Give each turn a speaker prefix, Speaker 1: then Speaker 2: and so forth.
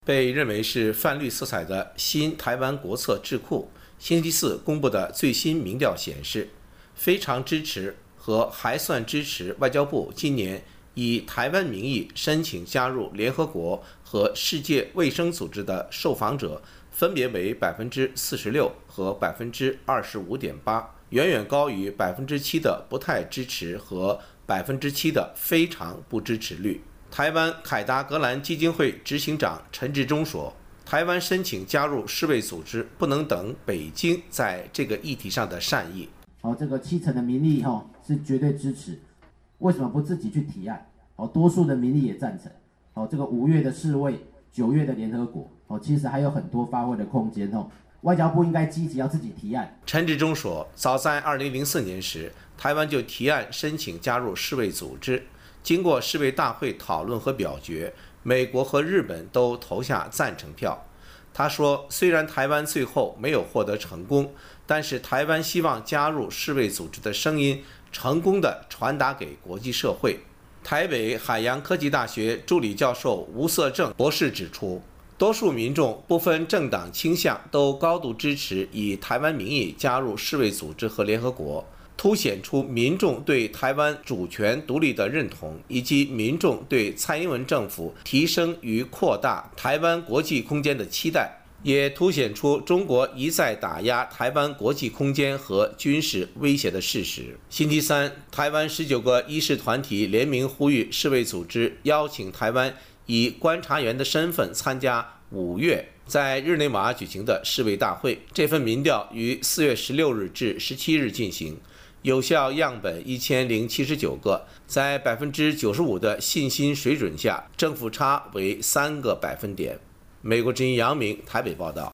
Speaker 1: 被认为是泛绿色彩的新台湾国策智库星期四公布的最新民调显示，非常支持和还算支持外交部今年以台湾名义申请加入联合国和世界卫生组织的受访者分别为46%和25.8%，远远高于7%的不太支持和7%的非常不支持率。台湾凯达格兰基金会执行长陈志忠说，台湾申请加入世卫组织不能等北京在这个议题上的善意。
Speaker 2: 这个70%的民意是绝对支持，为什么不自己去提案？多数的民意也赞成。这个5月的世卫，9月的联合国，其实还有很多发挥的空间。外交部应该积极要自己提案。
Speaker 1: 陈志忠说，早在2004年时，台湾就提案申请加入世卫组织，经过世卫大会讨论和表决，美国和日本都投下赞成票。他说，虽然台湾最后没有获得成功，但是台湾希望加入世卫组织的声音成功地传达给国际社会。台北海洋科技大学助理教授吴色正博士指出，多数民众不分政党倾向都高度支持以台湾名义加入世卫组织和联合国，凸显出民众对台湾主权独立的认同，以及民众对蔡英文政府提升与扩大台湾国际空间的期待，也凸显出中国一再打压台湾国际空间和军事威胁的事实。星期三，台湾19个医事团体联名呼吁世卫组织邀请台湾以观察员的身份参加5月在日内瓦举行的世卫大会。这份民调于4月16日至17日进行，有效样本1079个，在95%的信心水准下，正负差为3个百分点。美国之音杨明台北报道。